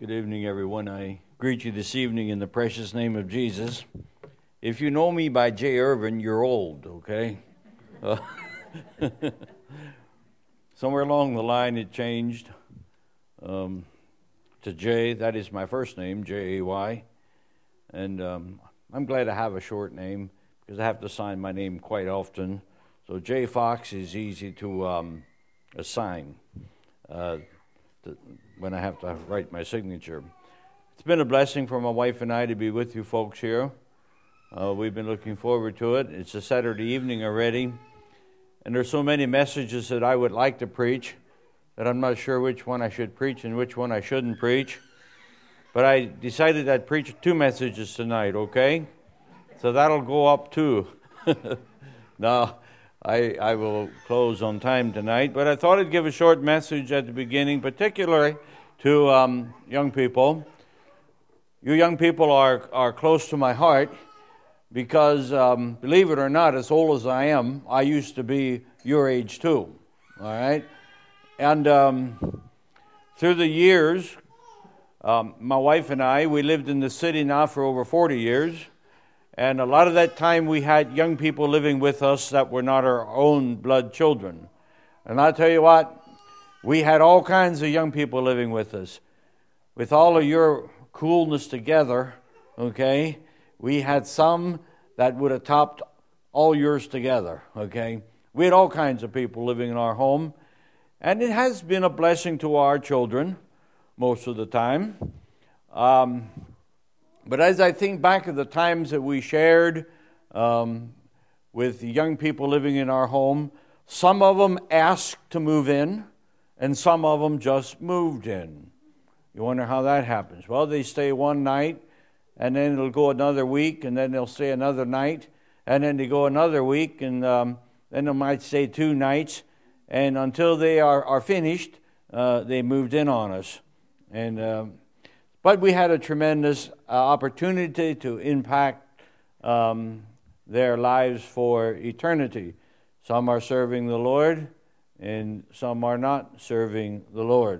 Good evening, everyone. I greet you this evening in the precious name of Jesus. If you know me by J. Irvin, you're old, okay? Somewhere along the line it changed to J. That is my first name, J-A-Y. And I'm glad I have a short name because I have to sign my name quite often. So J. Fox is easy to assign when I have to write my signature. It's been a blessing for my wife and I to be with you folks here. We've been looking forward to it. It's a Saturday evening already, and there's so many messages that I would like to preach that I'm not sure which one I should preach and which one I shouldn't preach. But I decided I'd preach 2 messages tonight, okay? So that'll go up too. Now, I will close on time tonight, but I thought I'd give a short message at the beginning, particularly to young people. You young people are close to my heart because, believe it or not, as old as I am, I used to be your age too, all right? And through the years, my wife and I, we lived in the city now for over 40 years. And a lot of that time we had young people living with us that were not our own blood children. And I'll tell you what, we had all kinds of young people living with us. With all of your coolness together, okay, we had some that would have topped all yours together, okay. We had all kinds of people living in our home. And it has been a blessing to our children most of the time. But as I think back of the times that we shared with young people living in our home, some of them asked to move in, and some of them just moved in. You wonder how that happens. Well, they stay one night, and then it'll go another week, and then they'll stay another night, and then they go another week, and then they might stay 2 nights, and until they are finished, they moved in on us. But we had a tremendous opportunity to impact their lives for eternity. Some are serving the Lord, and some are not serving the Lord.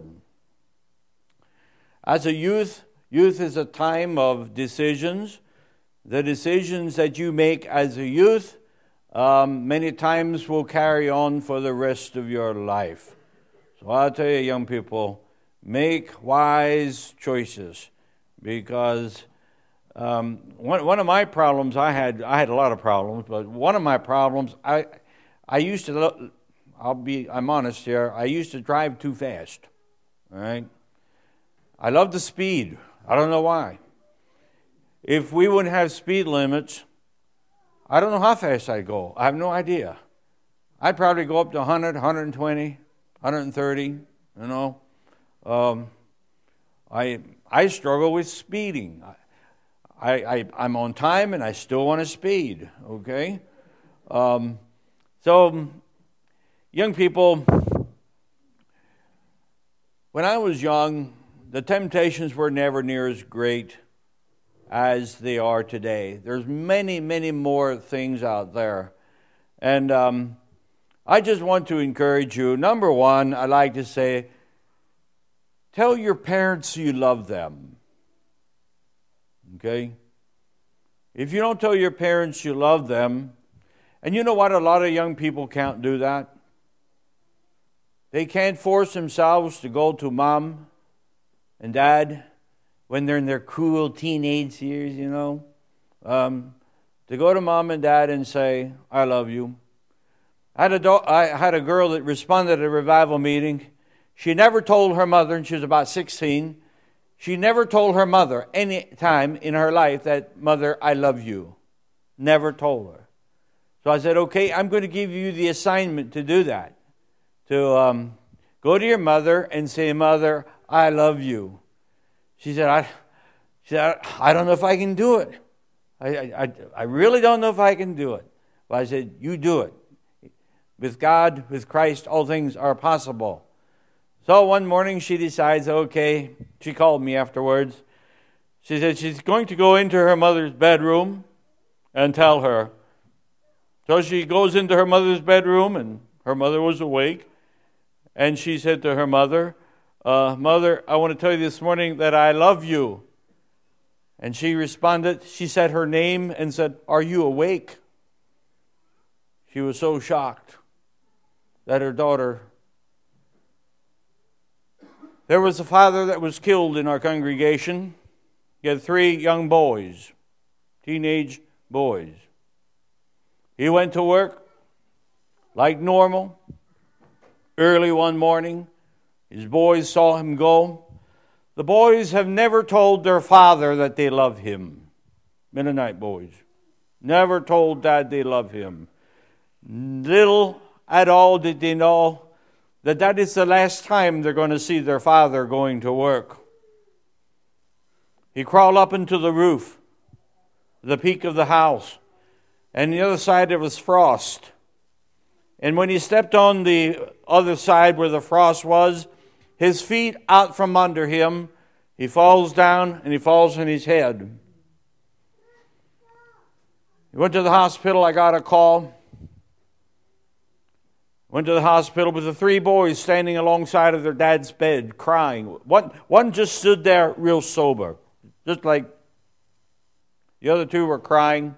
As a youth is a time of decisions. The decisions that you make as a youth many times will carry on for the rest of your life. So I'll tell you, young people, make wise choices, because one of my problems I had a lot of problems, but one of my problems I used to, I'm honest here, I used to drive too fast. All right, I love the speed. I don't know why. If we wouldn't have speed limits, I don't know how fast I'd go. I have no idea. I'd probably go up to 100, 120, 130, you know. I struggle with speeding. I'm on time and I still want to speed, okay? So, young people, when I was young, the temptations were never near as great as they are today. There's many, many more things out there. And I just want to encourage you. Number one, I like to say, tell your parents you love them. Okay? If you don't tell your parents you love them, and you know what? A lot of young people can't do that. They can't force themselves to go to mom and dad when they're in their cool teenage years, you know. To go to mom and dad and say, I love you. I had a girl that responded at a revival meeting. She never told her mother, and she was about 16, she never told her mother any time in her life that, Mother, I love you. Never told her. So I said, okay, I'm going to give you the assignment to do that. To go to your mother and say, Mother, I love you. She said, I don't know if I can do it. I really don't know if I can do it. But I said, you do it. With God, with Christ, all things are possible. So one morning she decides, okay, she called me afterwards. She said she's going to go into her mother's bedroom and tell her. So she goes into her mother's bedroom, and her mother was awake. And she said to her mother, Mother, I want to tell you this morning that I love you. And she responded, she said her name and said, are you awake? She was so shocked that her daughter... There was a father that was killed in our congregation. He had 3 young boys, teenage boys. He went to work like normal. Early one morning, his boys saw him go. The boys have never told their father that they love him. Mennonite boys. Never told Dad they love him. Little at all did they know that is the last time they're going to see their father going to work. He crawled up into the roof, the peak of the house, and the other side there was frost. And when he stepped on the other side where the frost was, his feet out from under him, he falls down and he falls on his head. He went to the hospital. I got a call. Went to the hospital with the 3 boys standing alongside of their dad's bed, crying. One just stood there real sober, just like the other 2 were crying.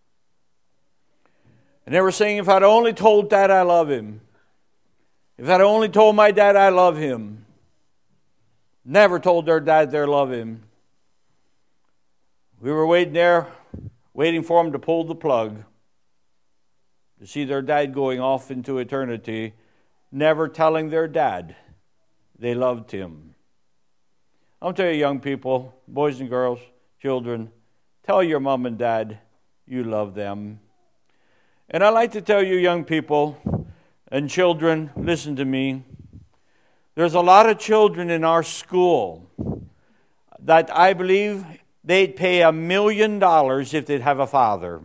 And they were saying, if I'd only told Dad I love him. If I'd only told my dad I love him. Never told their dad they love him. We were waiting there, waiting for him to pull the plug. To see their dad going off into eternity, never telling their dad they loved him. I'll tell you, young people, boys and girls, children, tell your mom and dad you love them. And I like to tell you, young people and children, listen to me. There's a lot of children in our school that I believe they'd pay $1 million if they'd have a father.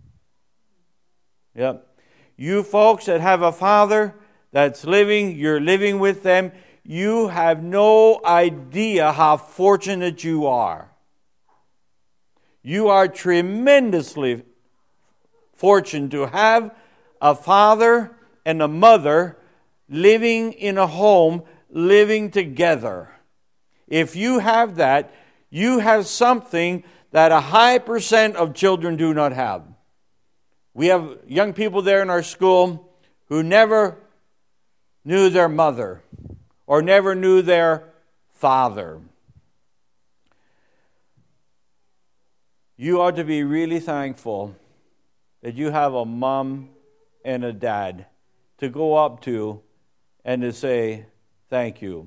Yep. You folks that have a father that's living, you're living with them, you have no idea how fortunate you are. You are tremendously fortunate to have a father and a mother living in a home, living together. If you have that, you have something that a high percent of children do not have. We have young people there in our school who never knew their mother or never knew their father. You ought to be really thankful that you have a mom and a dad to go up to and to say, thank you.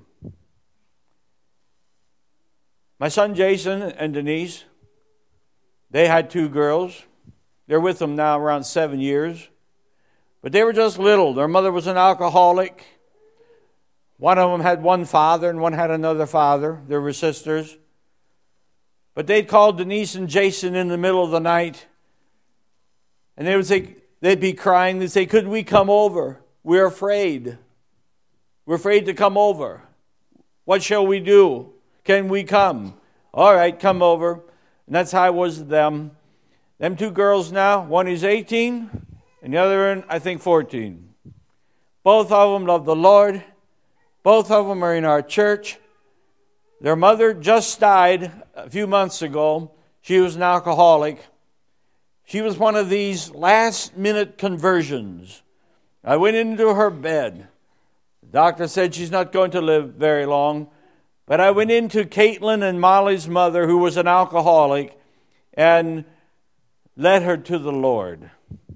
My son Jason and Denise, they had 2 girls. They're with them now around 7 years. But they were just little. Their mother was an alcoholic. One of them had one father and one had another father. They were sisters. But they'd call Denise and Jason in the middle of the night. And they would say, they'd be crying. They'd say, could we come over? We're afraid. We're afraid to come over. What shall we do? Can we come? All right, come over. And that's how it was with them. Them 2 girls now, one is 18, and the other one, I think, 14. Both of them love the Lord. Both of them are in our church. Their mother just died a few months ago. She was an alcoholic. She was one of these last-minute conversions. I went into her bed. The doctor said she's not going to live very long. But I went into Caitlin and Molly's mother, who was an alcoholic, and led her to the Lord.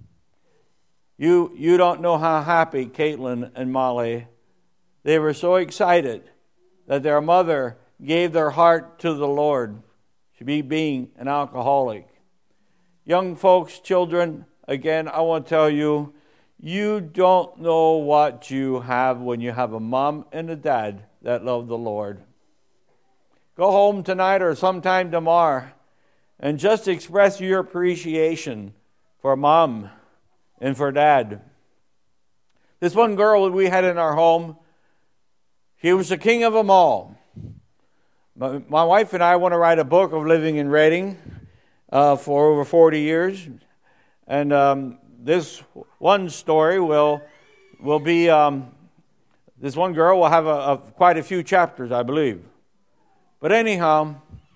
You don't know how happy Caitlin and Molly, they were so excited that their mother gave their heart to the Lord, to be being an alcoholic. Young folks, children, again, I want to tell you, you don't know what you have when you have a mom and a dad that love the Lord. Go home tonight or sometime tomorrow and just express your appreciation for mom and for dad. This one girl that we had in our home, she was the king of them all. My wife and I want to write a book of living in Redding for over 40 years. And this one story will be This one girl will have quite a few chapters, I believe. But anyhow,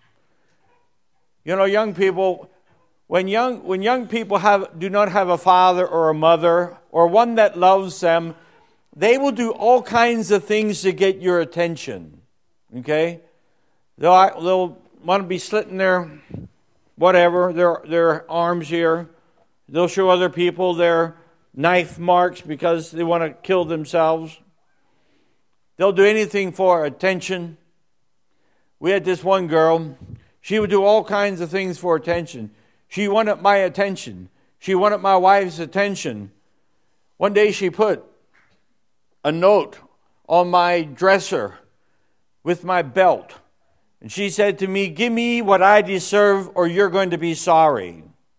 young people, when young people do not have a father or a mother or one that loves them, they will do all kinds of things to get your attention. Okay? They'll want to be slitting their arms here. They'll show other people their knife marks because they want to kill themselves. They'll do anything for attention. We had this one girl. She would do all kinds of things for attention. She wanted my attention. She wanted my wife's attention. One day she put a note on my dresser with my belt. And she said to me, "Give me what I deserve or you're going to be sorry."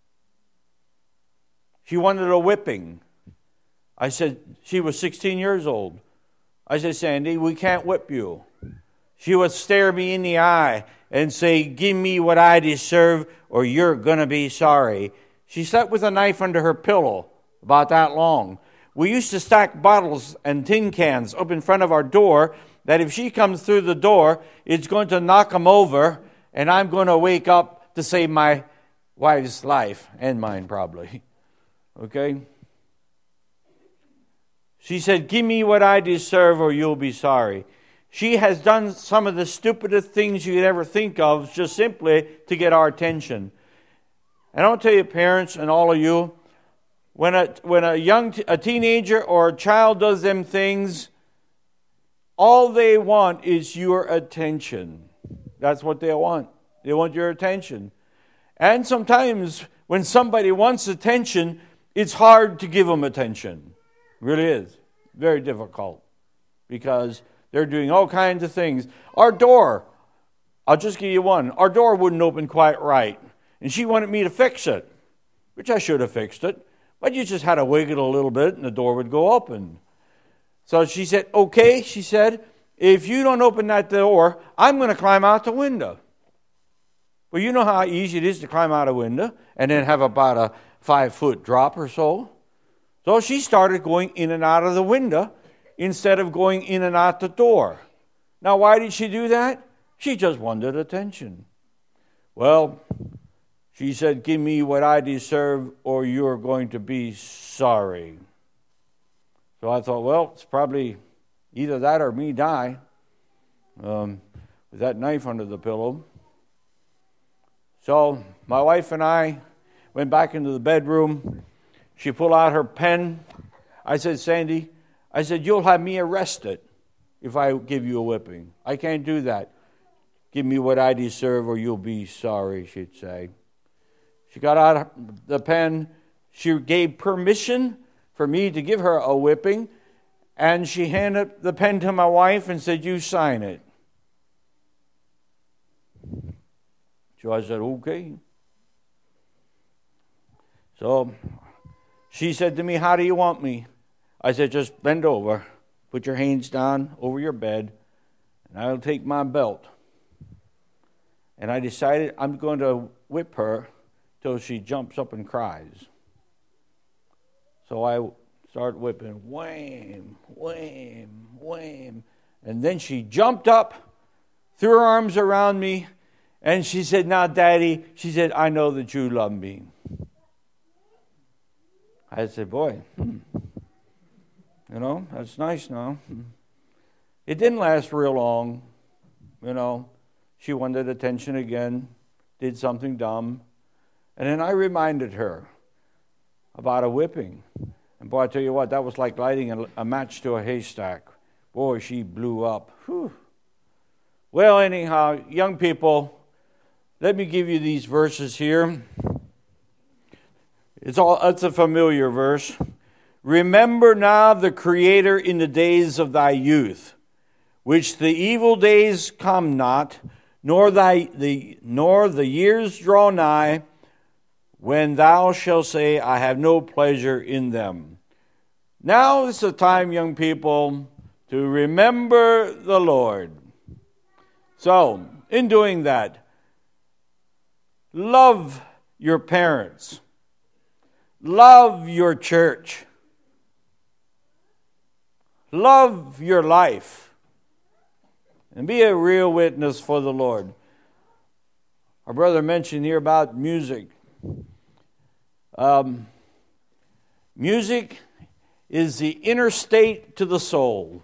She wanted a whipping. I said, she was 16 years old. I said, "Sandy, we can't whip you." She would stare me in the eye and say, "Give me what I deserve or you're going to be sorry." She slept with a knife under her pillow about that long. We used to stack bottles and tin cans up in front of our door that if she comes through the door, it's going to knock them over and I'm going to wake up to save my wife's life and mine probably. Okay? She said, "Give me what I deserve or you'll be sorry." She has done some of the stupidest things you could ever think of just simply to get our attention. And I'll tell you, parents and all of you, when a teenager or a child does them things, all they want is your attention. That's what they want. They want your attention. And sometimes when somebody wants attention, it's hard to give them attention. It really is. Very difficult. Because they're doing all kinds of things. Our door, I'll just give you one. Our door wouldn't open quite right. And she wanted me to fix it, which I should have fixed it. But you just had to wiggle a little bit and the door would go open. So she said, "Okay," she said, "if you don't open that door, I'm going to climb out the window." Well, you know how easy it is to climb out a window and then have about a 5-foot drop or so. So she started going in and out of the window instead of going in and out the door. Now, why did she do that? She just wanted attention. Well, she said, "Give me what I deserve or you're going to be sorry." So I thought, well, it's probably either that or me die with that knife under the pillow. So my wife and I went back into the bedroom. She pulled out her pen. I said, "Sandy," I said, "you'll have me arrested if I give you a whipping. I can't do that. Give me what I deserve or you'll be sorry," she'd say. She got out the pen. She gave permission for me to give her a whipping, and she handed the pen to my wife and said, "You sign it." So I said, "Okay." So she said to me, "How do you want me?" I said, "Just bend over, put your hands down over your bed, and I'll take my belt." And I decided I'm going to whip her till she jumps up and cries. So I started whipping, wham, wham, wham. And then she jumped up, threw her arms around me, and she said, "Now, Daddy," she said, "I know that you love me." I said, "Boy, that's nice now." It didn't last real long. She wanted attention again, did something dumb. And then I reminded her about a whipping. And boy, I tell you what, that was like lighting a match to a haystack. Boy, she blew up. Whew. Well, anyhow, young people, let me give you these verses here. It's a familiar verse. "Remember now the Creator in the days of thy youth, which the evil days come not, nor the years draw nigh, when thou shalt say, I have no pleasure in them." Now is the time, young people, to remember the Lord. So, in doing that, love your parents. Love your church. love your life and be a real witness for the Lord. Our brother mentioned here about music. Music is the interstate to the soul.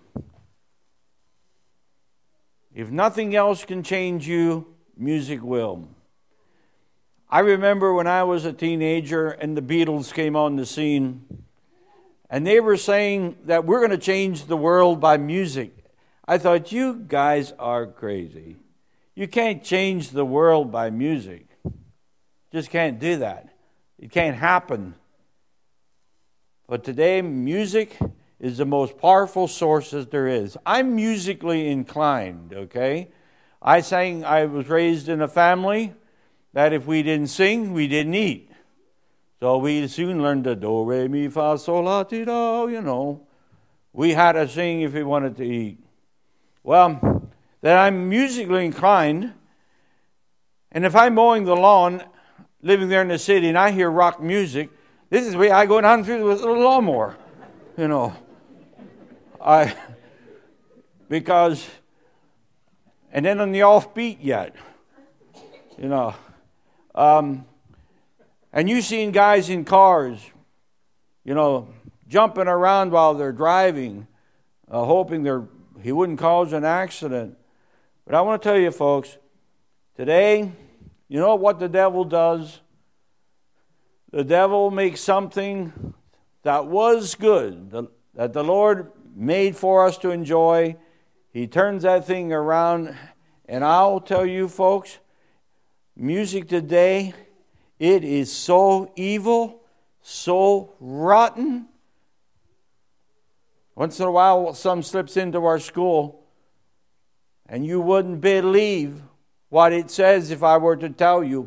If nothing else can change you, music will. I remember when I was a teenager and the Beatles came on the scene, and they were saying that we're going to change the world by music. I thought, you guys are crazy. You can't change the world by music. Just can't do that. It can't happen. But today, music is the most powerful source that there is. I'm musically inclined, okay? I was raised in a family that if we didn't sing, we didn't eat. So we soon learned the do, re, mi, fa, sol, la, ti, do, you know. We had to sing if we wanted to eat. Well, then I'm musically inclined, and if I'm mowing the lawn, living there in the city, and I hear rock music, this is the way I go down through the little lawnmower, you know. Because, and then on the offbeat yet, you know. And you've seen guys in cars, you know, jumping around while they're driving, hoping he wouldn't cause an accident. But I want to tell you, folks, today, you know what the devil does? The devil makes something that was good, that the Lord made for us to enjoy. He turns that thing around, and I'll tell you, folks, music today, it is so evil, so rotten. Once in a while, some slips into our school, and you wouldn't believe what it says if I were to tell you.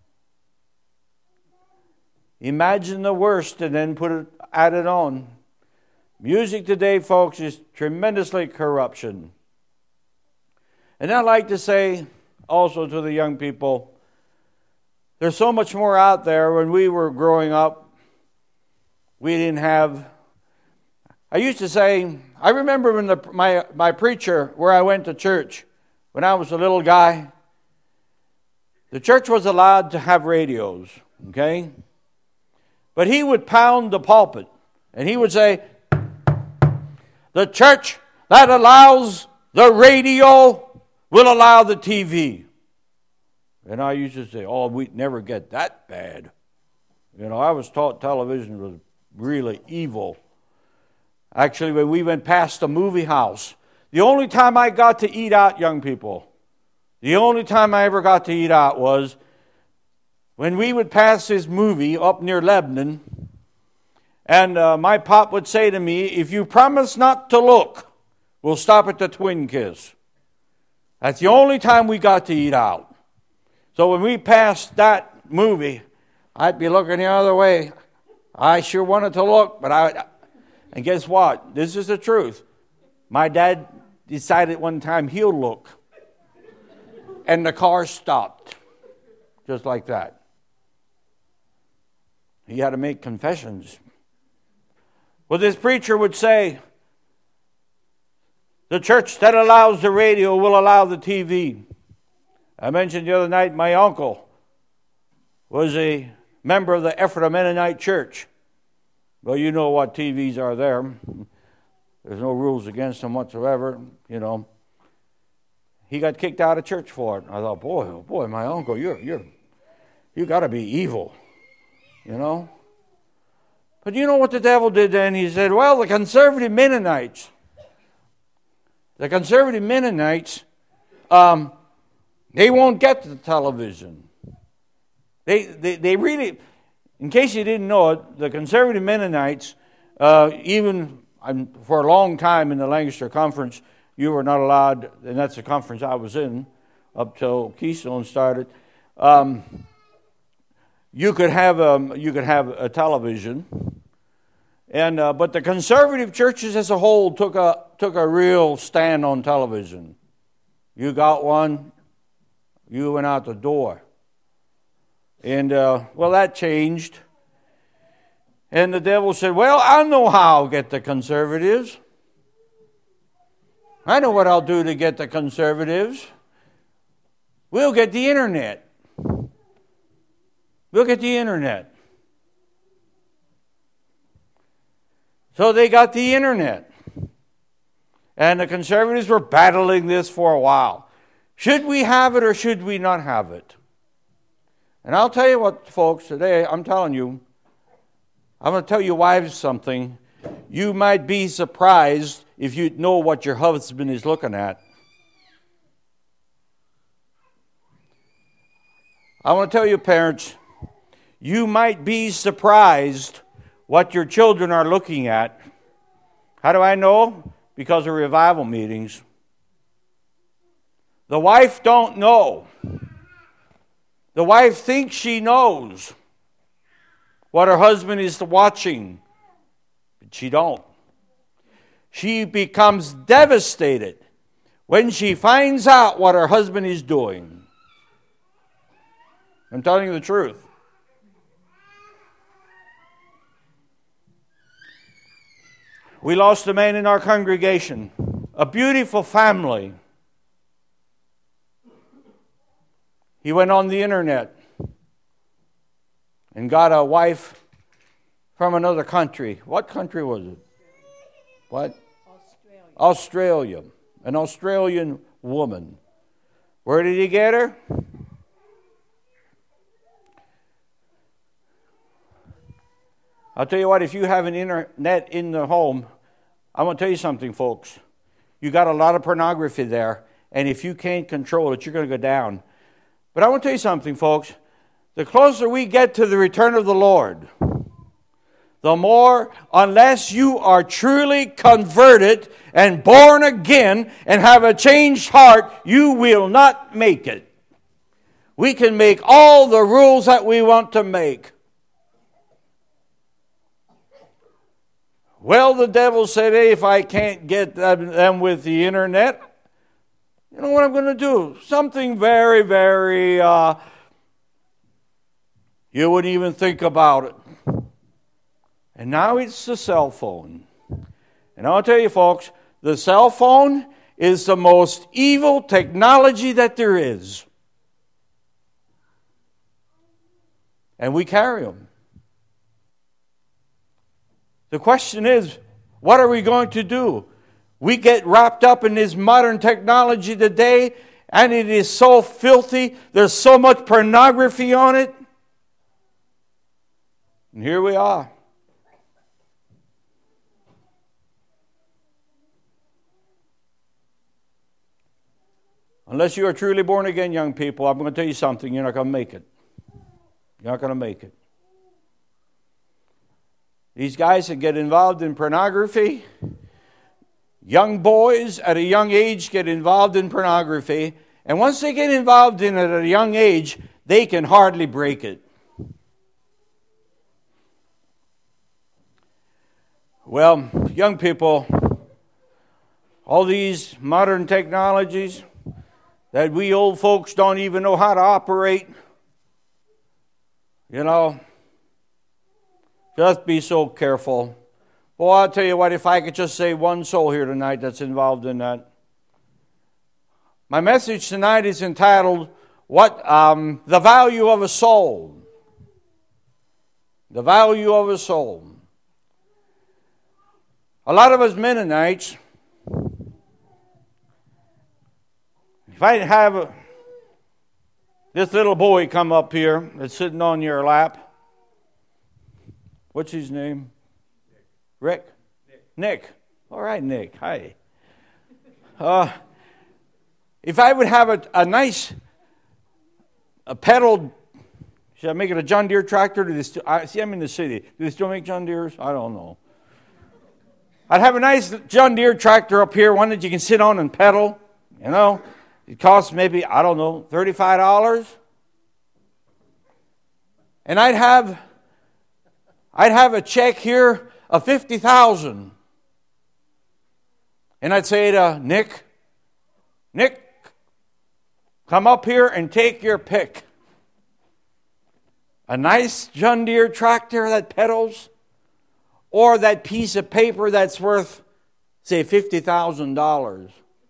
Imagine the worst and then add it on. Music today, folks, is tremendously corruption. And I'd like to say also to the young people, there's so much more out there. When we were growing up, we didn't have... I used to say, I remember when my preacher, where I went to church, when I was a little guy, the church was allowed to have radios, okay? But he would pound the pulpit, and he would say, the church that allows the radio will allow the TV. And I used to say, oh, we'd never get that bad. You know, I was taught television was really evil. Actually, when we went past the movie house, the only time I got to eat out, young people, the only time I ever got to eat out was when we would pass this movie up near Lebanon, and my pop would say to me, if you promise not to look, we'll stop at the Twin Kiss. That's the only time we got to eat out. So when we passed that movie, I'd be looking the other way. I sure wanted to look, but and guess what? This is the truth. My dad decided one time he'll look. And the car stopped. Just like that. He had to make confessions. Well, this preacher would say, the church that allows the radio will allow the TV. I mentioned the other night my uncle was a member of the Ephrata Mennonite Church. Well, you know what TVs are there. There's no rules against them whatsoever, you know. He got kicked out of church for it. I thought, boy, my uncle, you got to be evil, you know. But you know what the devil did then? He said, well, the conservative Mennonites, they won't get the television. They really, in case you didn't know it, the conservative Mennonites, even for a long time in the Lancaster Conference, you were not allowed, and that's the conference I was in up till Keystone started. You could have a television, and but the conservative churches as a whole took a real stand on television. You got one, you went out the door. And, well, that changed. And the devil said, well, I know how I'll get the conservatives. I know what I'll do to get the conservatives. We'll get the internet. We'll get the internet. So they got the internet. And the conservatives were battling this for a while. Should we have it or should we not have it? And I'll tell you what, folks, today I'm telling you, I'm going to tell you wives something. You might be surprised if you know what your husband is looking at. I want to tell you, parents, you might be surprised what your children are looking at. How do I know? Because of revival meetings. The wife don't know. The wife thinks she knows what her husband is watching, but she don't. She becomes devastated when she finds out what her husband is doing. I'm telling you the truth. We lost a man in our congregation, a beautiful family. He went on the internet and got a wife from another country. What country was it? What? Australia. An Australian woman. Where did he get her? I'll tell you what, if you have an internet in the home, I want to tell you something, folks. You got a lot of pornography there, and if you can't control it, you're going to go down. But I want to tell you something, folks. The closer we get to the return of the Lord, the more, unless you are truly converted and born again and have a changed heart, you will not make it. We can make all the rules that we want to make. Well, the devil said, hey, if I can't get them with the internet, you know what I'm going to do? Something very, very, you wouldn't even think about it. And now it's the cell phone. And I'll tell you, folks, the cell phone is the most evil technology that there is. And we carry them. The question is, what are we going to do? We get wrapped up in this modern technology today, and it is so filthy. There's so much pornography on it. And here we are. Unless you are truly born again, young people, I'm going to tell you something. You're not going to make it. You're not going to make it. These guys that get involved in pornography, young boys at a young age get involved in pornography, and once they get involved in it at a young age, they can hardly break it. Well, young people, all these modern technologies that we old folks don't even know how to operate, you know, just be so careful. Well, I'll tell you what, if I could just save one soul here tonight that's involved in that. My message tonight is entitled, The Value of a Soul. The value of a soul. A lot of us Mennonites, if I have this little boy come up here that's sitting on your lap, what's his name? Rick? Nick. All right, Nick. Hi. If I would have a nice pedaled, should I make it a John Deere tractor? See, I'm in the city. Do they still make John Deeres? I don't know. I'd have a nice John Deere tractor up here, one that you can sit on and pedal. You know, it costs maybe, I don't know, $35. And I'd have a check here of $50,000. And I'd say to Nick, come up here and take your pick. A nice John Deere tractor that pedals, or that piece of paper that's worth, say, $50,000.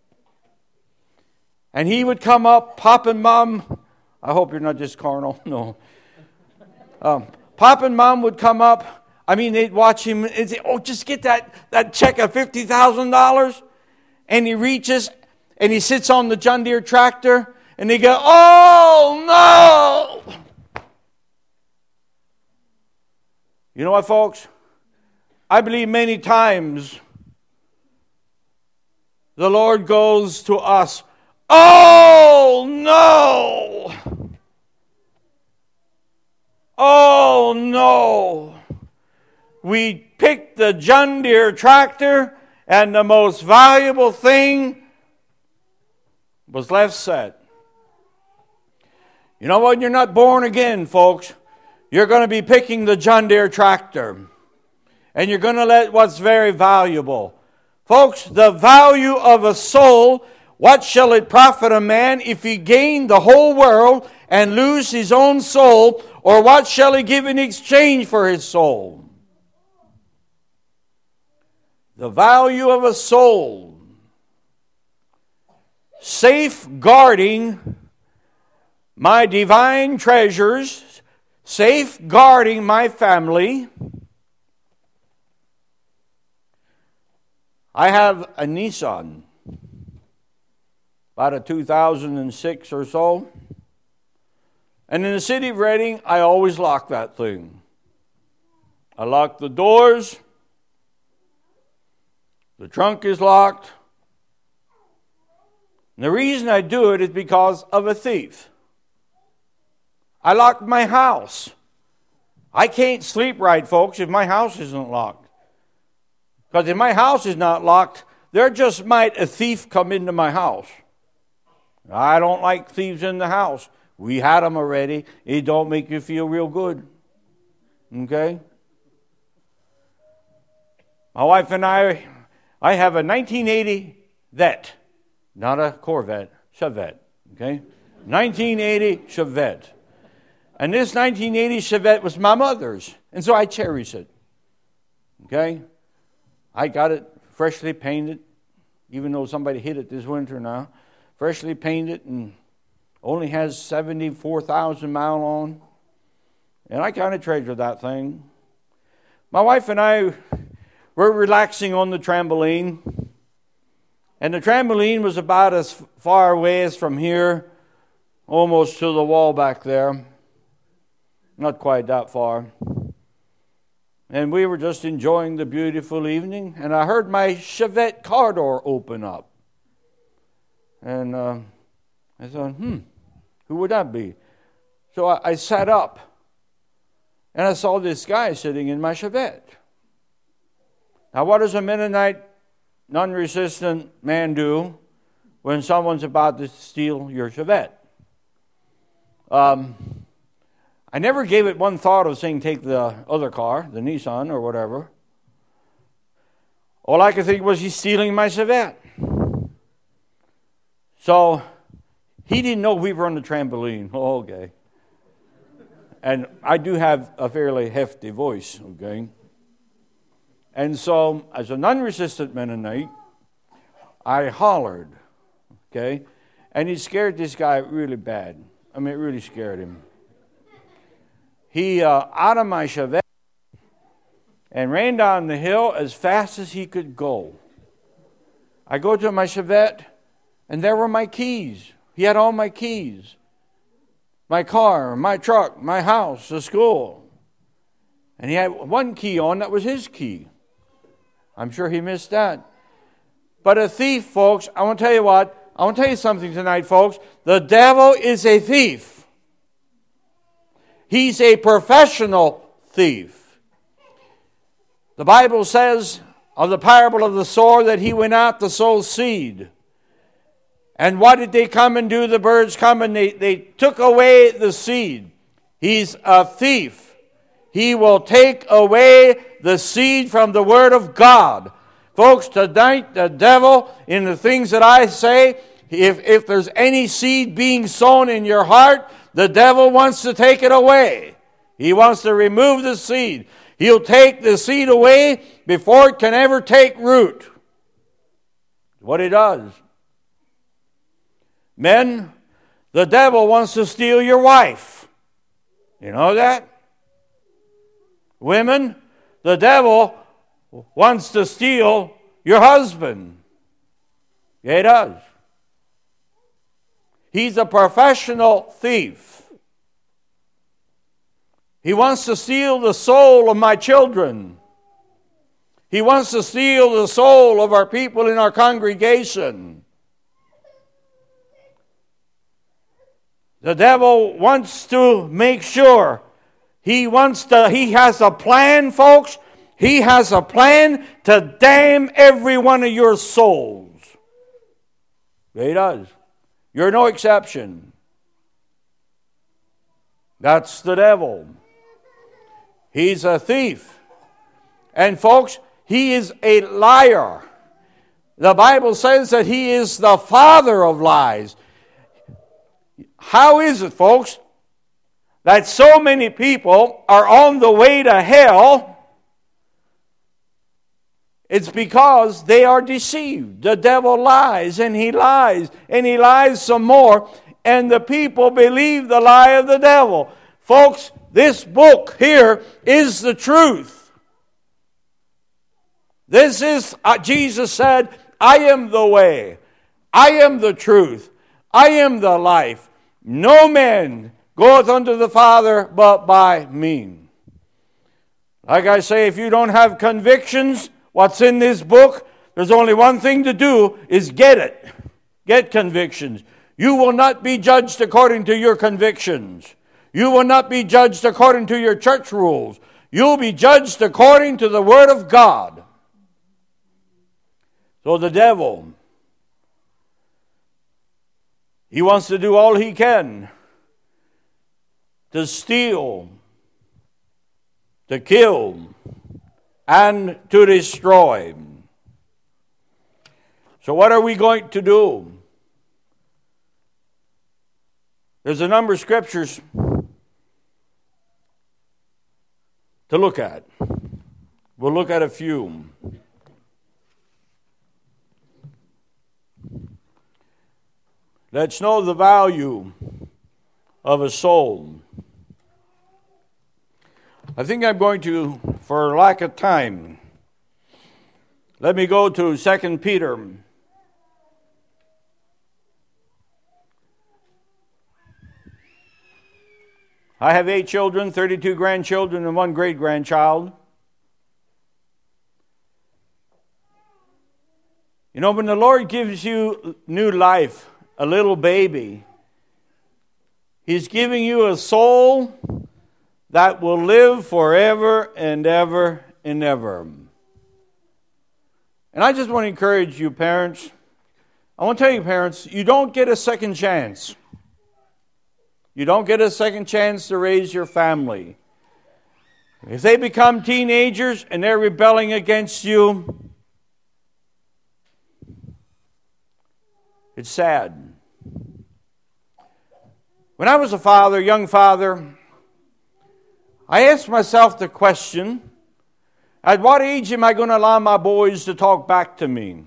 And he would come up, Pop and Mom. I hope you're not just carnal. No. Pop and Mom would come up. I mean, they'd watch him and say, oh, just get that check of $50,000. And he reaches and he sits on the John Deere tractor. And they go, oh, no. You know what, folks? I believe many times the Lord goes to us, oh, no. Oh, no. We picked the John Deere tractor, and the most valuable thing was left set. You know what? You're not born again, folks. You're going to be picking the John Deere tractor. And you're going to let what's very valuable. Folks, the value of a soul, what shall it profit a man if he gain the whole world and lose his own soul? Or what shall he give in exchange for his soul? The value of a soul. Safeguarding my divine treasures, safeguarding my family. I have a Nissan, about a 2006 or so. And in the city of Redding, I always lock that thing. I lock the doors. The trunk is locked. And the reason I do it is because of a thief. I locked my house. I can't sleep right, folks, if my house isn't locked. Because if my house is not locked, there just might a thief come into my house. I don't like thieves in the house. We had them already. It don't make you feel real good. Okay? My wife and I have a 1980 Vet. Not a Corvette, Chevette. Okay? 1980 Chevette. And this 1980 Chevette was my mother's. And so I cherish it. Okay? I got it freshly painted, even though somebody hit it this winter now. Freshly painted and only has 74,000 miles on. And I kind of treasure that thing. My wife and I were relaxing on the trampoline. And the trampoline was about as far away as from here, almost to the wall back there. Not quite that far. And we were just enjoying the beautiful evening. And I heard my Chevette car door open up. And I thought, who would that be? So I sat up. And I saw this guy sitting in my Chevette. Now, what does a Mennonite non-resistant man do when someone's about to steal your Chevette? I never gave it one thought of saying take the other car, the Nissan or whatever. All I could think was he's stealing my Chevette. So he didn't know we were on the trampoline. Oh, okay. And I do have a fairly hefty voice, okay? And so, as a non-resistant Mennonite, I hollered, okay? And it scared this guy really bad. I mean, it really scared him. He out of my Chevette and ran down the hill as fast as he could go. I go to my Chevette, and there were my keys. He had all my keys. My car, my truck, my house, the school. And he had one key on that was his key. I'm sure he missed that. But a thief, folks, I want to tell you what. I want to tell you something tonight, folks. The devil is a thief. He's a professional thief. The Bible says of the parable of the sower that he went out to sow seed. And what did they come and do? The birds come and they took away the seed. He's a thief. He will take away the seed from the Word of God. Folks, tonight the devil, in the things that I say, if there's any seed being sown in your heart, the devil wants to take it away. He wants to remove the seed. He'll take the seed away before it can ever take root. What he does. Men, the devil wants to steal your wife. You know that? Women, the devil wants to steal your husband. Yeah, he does. He's a professional thief. He wants to steal the soul of my children. He wants to steal the soul of our people in our congregation. The devil wants to make sure. He has a plan, folks. He has a plan to damn every one of your souls. He does. You're no exception. That's the devil. He's a thief. And folks, he is a liar. The Bible says that he is the father of lies. How is it, folks, that so many people are on the way to hell? It's because they are deceived. The devil lies, and he lies, and he lies some more, and the people believe the lie of the devil. Folks, this book here is the truth. This is, Jesus said, I am the way, I am the truth, I am the life. No man goeth unto the Father but by me. Like I say, if you don't have convictions, what's in this book, there's only one thing to do, is get it. Get convictions. You will not be judged according to your convictions. You will not be judged according to your church rules. You'll be judged according to the Word of God. So the devil, he wants to do all he can to steal, to kill, and to destroy. So what are we going to do? There's a number of scriptures to look at. We'll look at a few. Let's know the value of a soul. I think I'm going to, for lack of time, let me go to 2 Peter. I have 8 children, 32 grandchildren, and 1 great-grandchild. You know, when the Lord gives you new life, a little baby, He's giving you a soul that will live forever and ever and ever. And I just want to encourage you, parents. I want to tell you, parents, you don't get a second chance. You don't get a second chance to raise your family. If they become teenagers and they're rebelling against you, it's sad. When I was a father, young father, I asked myself the question, at what age am I going to allow my boys to talk back to me?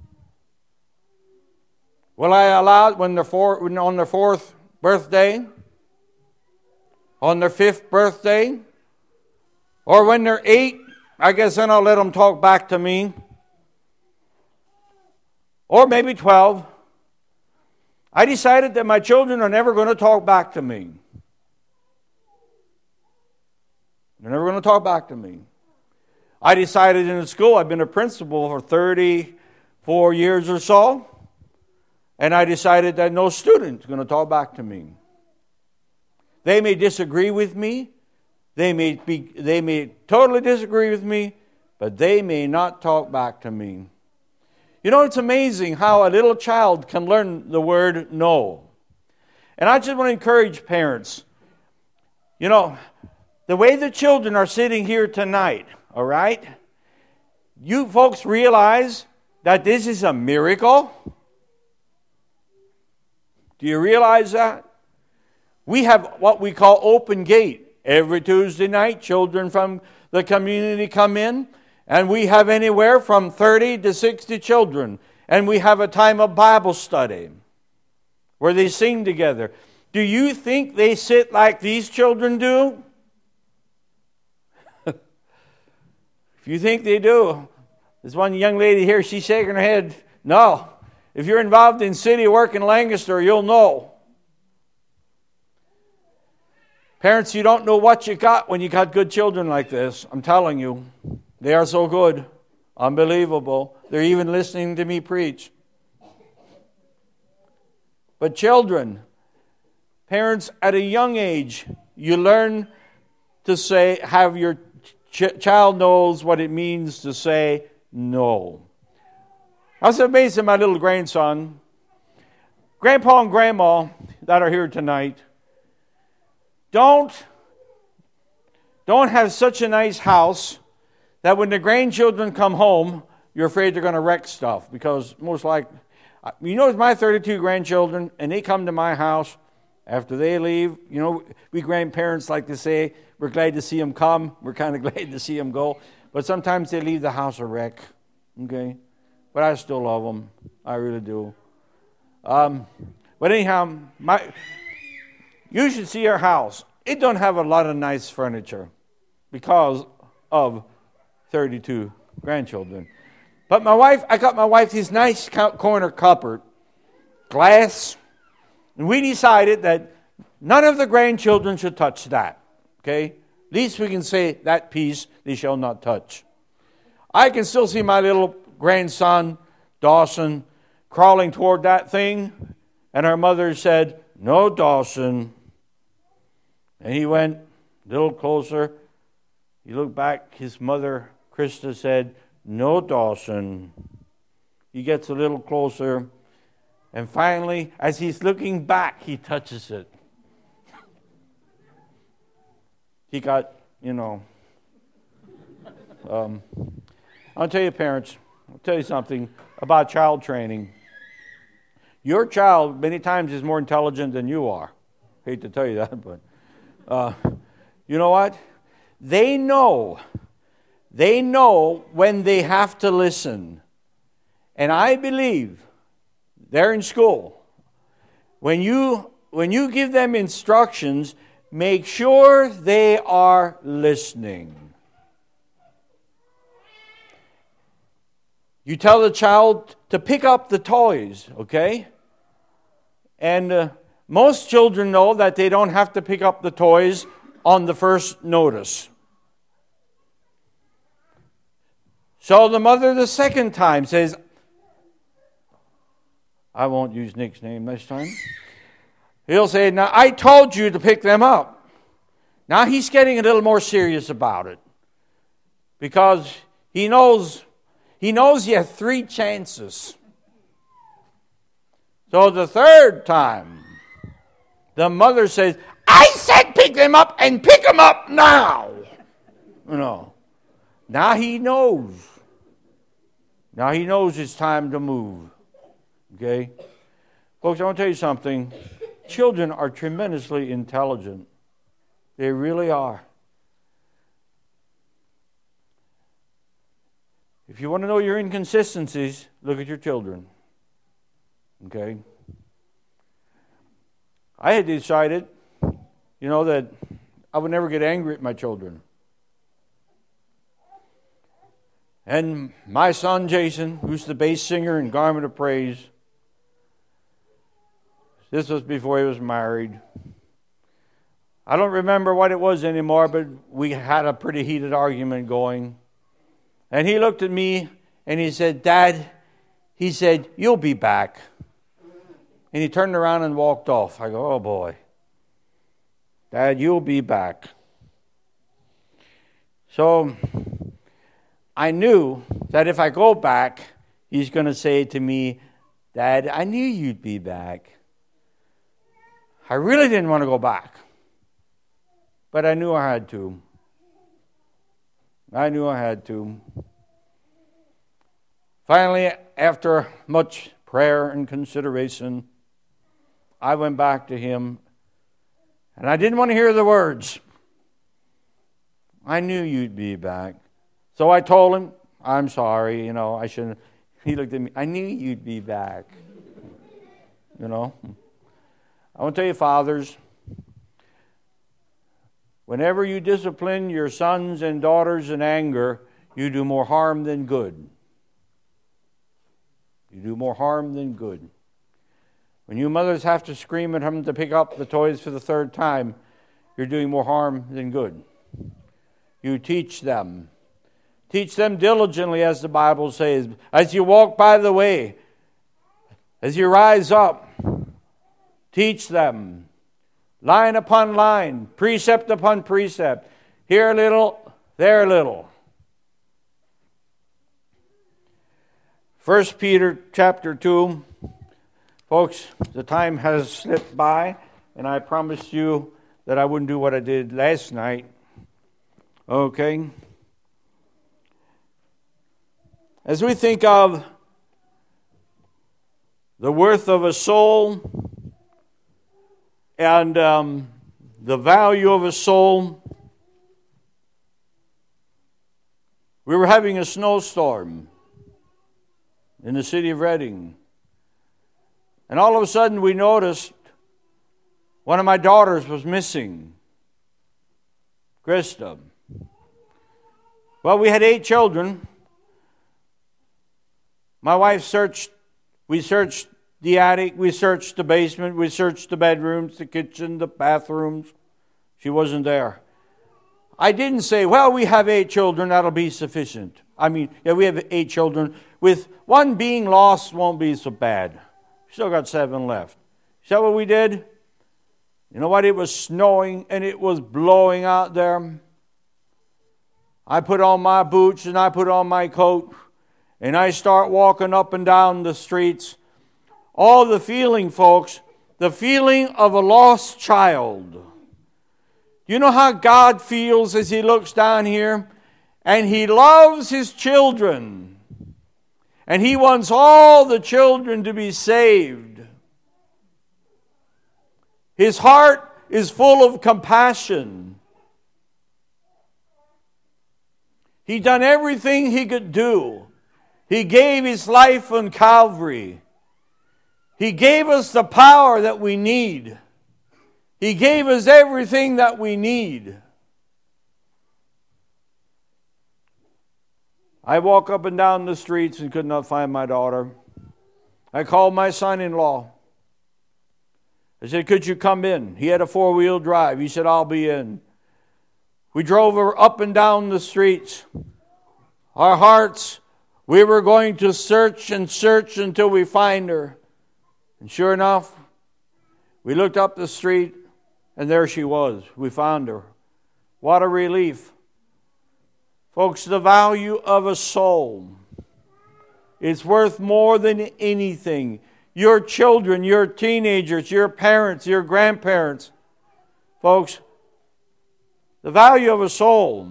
Will I allow it when on their 4th birthday? On their 5th birthday? Or when they're 8, I guess then I'll let them talk back to me. Or maybe 12. I decided that my children are never going to talk back to me. They're never going to talk back to me. I decided in the school, I've been a principal for 34 years or so, and I decided that no student is going to talk back to me. They may disagree with me. They may totally disagree with me, but they may not talk back to me. You know, it's amazing how a little child can learn the word no. And I just want to encourage parents. You know, the way the children are sitting here tonight, all right? You folks realize that this is a miracle? Do you realize that? We have what we call open gate. Every Tuesday night, children from the community come in, and we have anywhere from 30 to 60 children, and we have a time of Bible study. where they sing together. Do you think they sit like these children do? If you think they do, there's one young lady here, she's shaking her head. No. If you're involved in city work in Lancaster, you'll know. Parents, you don't know what you got when you got good children like this. I'm telling you. They are so good. Unbelievable. They're even listening to me preach. But children, parents, at a young age, you learn to say, have your child knows what it means to say no. I was amazed at my little grandson. Grandpa and Grandma that are here tonight, don't have such a nice house that when the grandchildren come home, you're afraid they're going to wreck stuff. Because most likely, you know, my 32 grandchildren, and they come to my house after they leave. You know, we grandparents like to say, we're glad to see them come. We're kind of glad to see them go. But sometimes they leave the house a wreck. Okay? But I still love them. I really do. But anyhow, you should see our house. It don't have a lot of nice furniture because of 32 grandchildren. But I got my wife this nice corner cupboard, glass, and we decided that none of the grandchildren should touch that. Okay? At least we can say that piece they shall not touch. I can still see my little grandson, Dawson, crawling toward that thing, and our mother said, "No, Dawson." And he went a little closer. He looked back. His mother, Krista, said, "No, Dawson." He gets a little closer. And finally, as he's looking back, he touches it. He got, I'll tell you, parents, I'll tell you something about child training. Your child, many times, is more intelligent than you are. Hate to tell you that, but you know what? They know when they have to listen. And I believe they're in school. When you give them instructions, make sure they are listening. You tell the child to pick up the toys, okay? And most children know that they don't have to pick up the toys on the first notice. So the mother the second time says, I won't use Nick's name this time. He'll say, "Now I told you to pick them up." Now he's getting a little more serious about it. Because he knows you have 3 chances. So the third time, the mother says, "I said pick them up and pick them up now." Now he knows. Now he knows it's time to move. Okay? Folks, I want to tell you something. Children are tremendously intelligent. They really are. If you want to know your inconsistencies, look at your children. Okay? I had decided, that I would never get angry at my children. And my son, Jason, who's the bass singer in Garment of Praise, this was before he was married. I don't remember what it was anymore, but we had a pretty heated argument going. And he looked at me and he said, "Dad," he said, "you'll be back." And he turned around and walked off. I go, "Oh boy. Dad, you'll be back." So I knew that if I go back, he's going to say to me, "Dad, I knew you'd be back." I really didn't want to go back. But I knew I had to. Finally, after much prayer and consideration, I went back to him, and I didn't want to hear the words. "I knew you'd be back." So I told him, "I'm sorry, I shouldn't." He looked at me, "I knew you'd be back." I want to tell you, fathers, whenever you discipline your sons and daughters in anger, you do more harm than good. You do more harm than good. When you mothers have to scream at them to pick up the toys for the third time, you're doing more harm than good. You teach them. Teach them diligently, as the Bible says. As you walk by the way, as you rise up, teach them. Line upon line, precept upon precept. Here a little, there a little. 1 Peter chapter 2. Folks, the time has slipped by, and I promised you that I wouldn't do what I did last night. Okay? As we think of the worth of a soul and the value of a soul, we were having a snowstorm in the city of Reading. And all of a sudden we noticed one of my daughters was missing. Krista. Well, we had 8 children. My wife we searched the attic, we searched the basement, we searched the bedrooms, the kitchen, the bathrooms. She wasn't there. I didn't say, well, we have 8 children, that'll be sufficient. We have 8 children. With one being lost won't be so bad. Still got 7 left. See what we did? You know what? It was snowing and it was blowing out there. I put on my boots and I put on my coat and I start walking up and down the streets. All the feeling, folks, the feeling of a lost child. You know how God feels as He looks down here? And He loves His children. And He wants all the children to be saved. His heart is full of compassion. He done everything He could do. He gave His life on Calvary. He gave us the power that we need. He gave us everything that we need. I walk up and down the streets and could not find my daughter. I called my son-in-law. I said, could you come in? He had a 4-wheel drive. He said, I'll be in. We drove her up and down the streets. Our hearts, we were going to search and search until we find her. And sure enough, we looked up the street and there she was. We found her. What a relief. Folks, the value of a soul is worth more than anything. Your children, your teenagers, your parents, your grandparents. Folks, the value of a soul.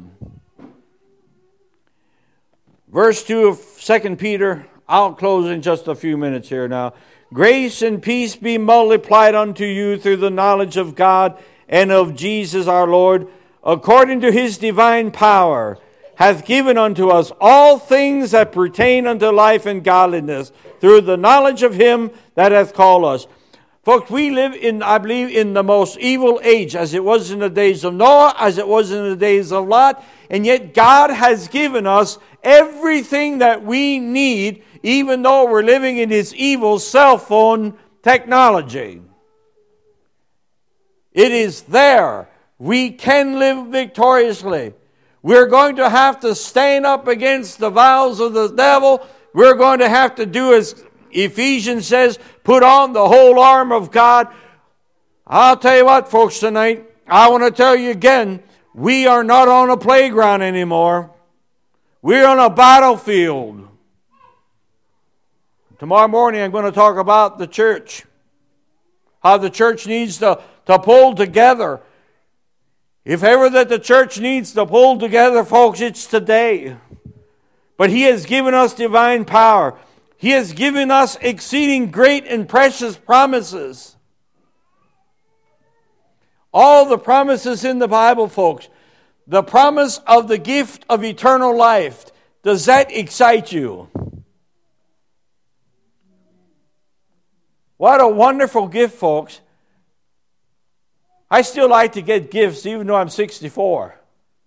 Verse 2 of 2 Peter, I'll close in just a few minutes here now. Grace and peace be multiplied unto you through the knowledge of God and of Jesus our Lord, according to His divine power, hath given unto us all things that pertain unto life and godliness, through the knowledge of Him that hath called us. Folks, we live in, I believe, in the most evil age, as it was in the days of Noah, as it was in the days of Lot, and yet God has given us everything that we need, even though we're living in this evil cell phone technology. It is there. We can live victoriously. We're going to have to stand up against the wiles of the devil. We're going to have to do as Ephesians says, put on the whole armor of God. I'll tell you what, folks, tonight, I want to tell you again, we are not on a playground anymore. We're on a battlefield. Tomorrow morning I'm going to talk about the church. How the church needs to pull together. If ever that the church needs to pull together, folks, it's today. But He has given us divine power. He has given us exceeding great and precious promises. All the promises in the Bible, folks. The promise of the gift of eternal life. Does that excite you? What a wonderful gift, folks. I still like to get gifts even though I'm 64.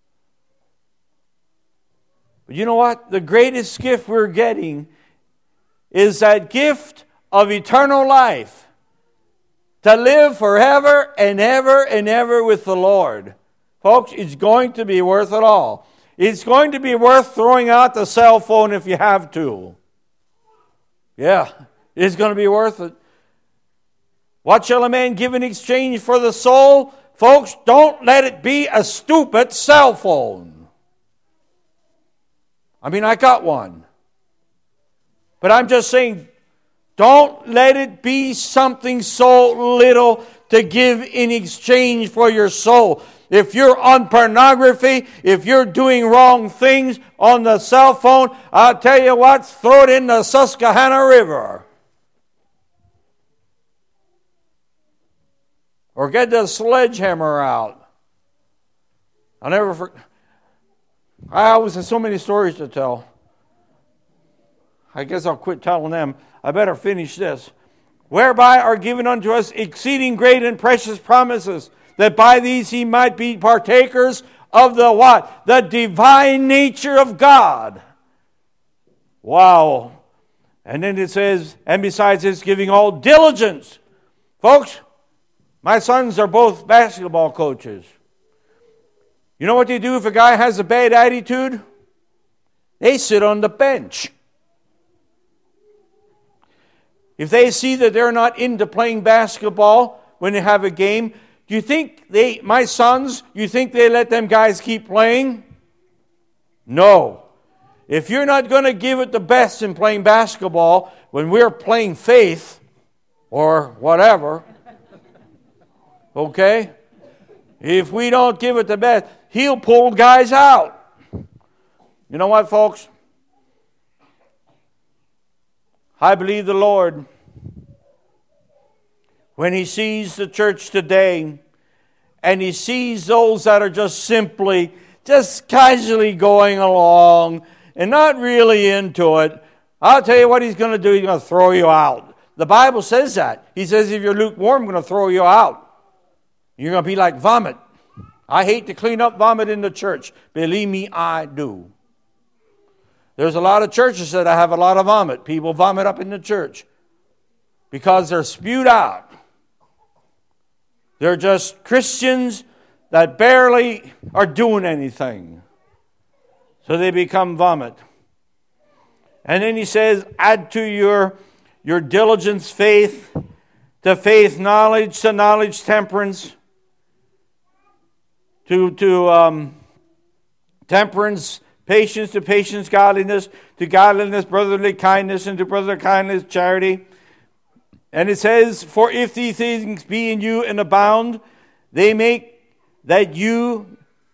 But you know what? The greatest gift we're getting is that gift of eternal life. To live forever and ever and ever with the Lord. Folks, it's going to be worth it all. It's going to be worth throwing out the cell phone if you have to. Yeah, it's going to be worth it. What shall a man give in exchange for the soul? Folks, don't let it be a stupid cell phone. I mean, I got one. But I'm just saying, don't let it be something so little to give in exchange for your soul. If you're on pornography, if you're doing wrong things on the cell phone, I'll tell you what, throw it in the Susquehanna River. Or get the sledgehammer out. I'll never forget. I always have so many stories to tell. I guess I'll quit telling them. I better finish this. Whereby are given unto us exceeding great and precious promises, that by these ye might be partakers of the what? The divine nature of God. Wow. And then it says, and besides this, giving all diligence. Folks, my sons are both basketball coaches. You know what they do if a guy has a bad attitude? They sit on the bench. If they see that they're not into playing basketball when they have a game, do you think my sons, you think they let them guys keep playing? No. If you're not going to give it the best in playing basketball when we're playing faith or whatever, okay? If we don't give it the best, he'll pull guys out. You know what, folks? I believe the Lord, when He sees the church today, and He sees those that are just casually going along, and not really into it, I'll tell you what He's going to do. He's going to throw you out. The Bible says that. He says if you're lukewarm, I'm going to throw you out. You're going to be like vomit. I hate to clean up vomit in the church. Believe me, I do. There's a lot of churches that have a lot of vomit. People vomit up in the church because they're spewed out. They're just Christians that barely are doing anything. So they become vomit. And then he says, add to your diligence faith, to faith knowledge, to knowledge temperance, to temperance patience, to patience godliness, to godliness brotherly kindness, and to brotherly kindness charity. And it says, for if these things be in you and abound, they make that ye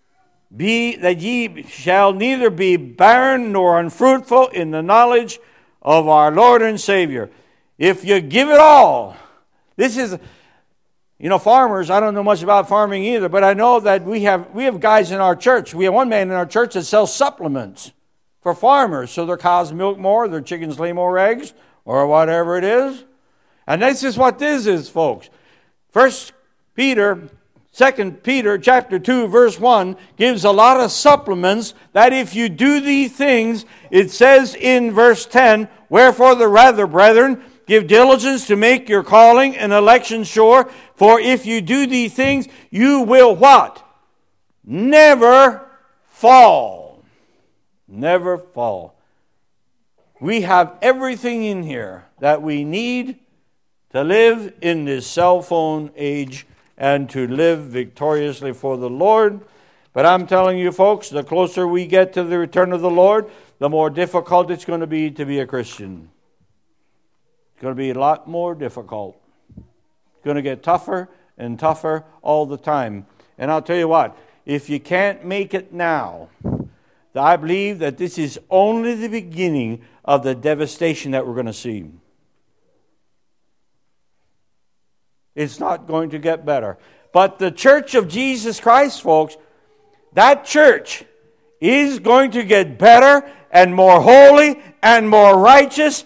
shall neither be barren nor unfruitful in the knowledge of our Lord and Savior. If you give it all, this is, farmers, I don't know much about farming either, but I know that we have guys in our church. We have one man in our church that sells supplements for farmers, so their cows milk more, their chickens lay more eggs, or whatever it is. And this is what this is, folks. 2 Peter chapter 2, verse 1 gives a lot of supplements that if you do these things, it says in verse 10, wherefore the rather, brethren, give diligence to make your calling and election sure, for if you do these things, you will what? Never fall. Never fall. We have everything in here that we need to live in this cell phone age and to live victoriously for the Lord. But I'm telling you, folks, the closer we get to the return of the Lord, the more difficult it's going to be a Christian. It's going to be a lot more difficult. It's going to get tougher and tougher all the time. And I'll tell you what, if you can't make it now, I believe that this is only the beginning of the devastation that we're going to see. It's not going to get better. But the church of Jesus Christ, folks, that church is going to get better and more holy and more righteous,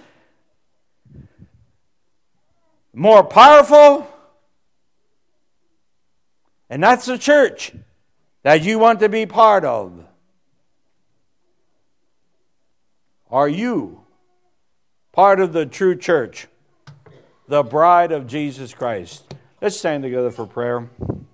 more powerful, And that's the church that you want to be part of. Are you part of the true church, the bride of Jesus Christ? Let's stand together for prayer.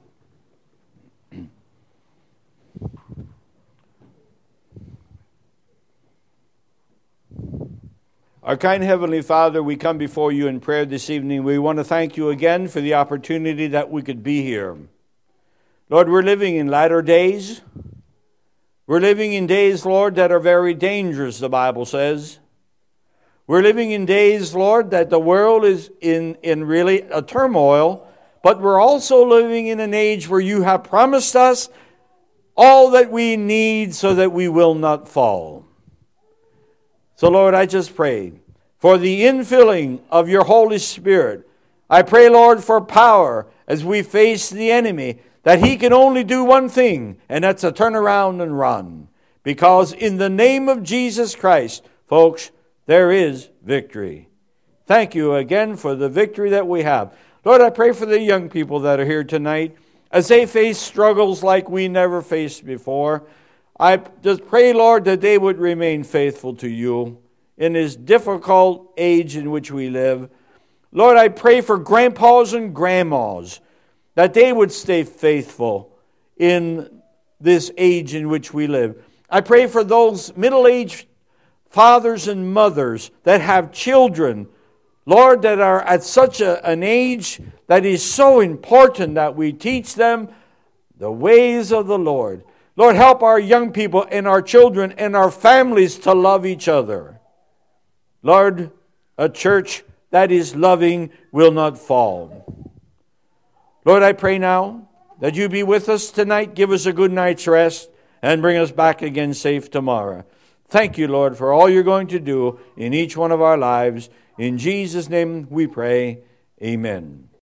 Our kind Heavenly Father, we come before you in prayer this evening. We want to thank you again for the opportunity that we could be here. Lord, we're living in latter days. We're living in days, Lord, that are very dangerous, the Bible says. We're living in days, Lord, that the world is in really a turmoil, but we're also living in an age where you have promised us all that we need so that we will not fall. So, Lord, I just pray for the infilling of your Holy Spirit. I pray, Lord, for power as we face the enemy, that he can only do one thing, and that's to turn around and run. Because in the name of Jesus Christ, folks, there is victory. Thank you again for the victory that we have. Lord, I pray for the young people that are here tonight as they face struggles like we never faced before. I just pray, Lord, that they would remain faithful to you in this difficult age in which we live. Lord, I pray for grandpas and grandmas that they would stay faithful in this age in which we live. I pray for those middle-aged fathers and mothers that have children, Lord, that are at such an age that is so important that we teach them the ways of the Lord. Lord, help our young people and our children and our families to love each other. Lord, a church that is loving will not fall. Lord, I pray now that you be with us tonight, give us a good night's rest, and bring us back again safe tomorrow. Thank you, Lord, for all you're going to do in each one of our lives. In Jesus' name we pray, amen.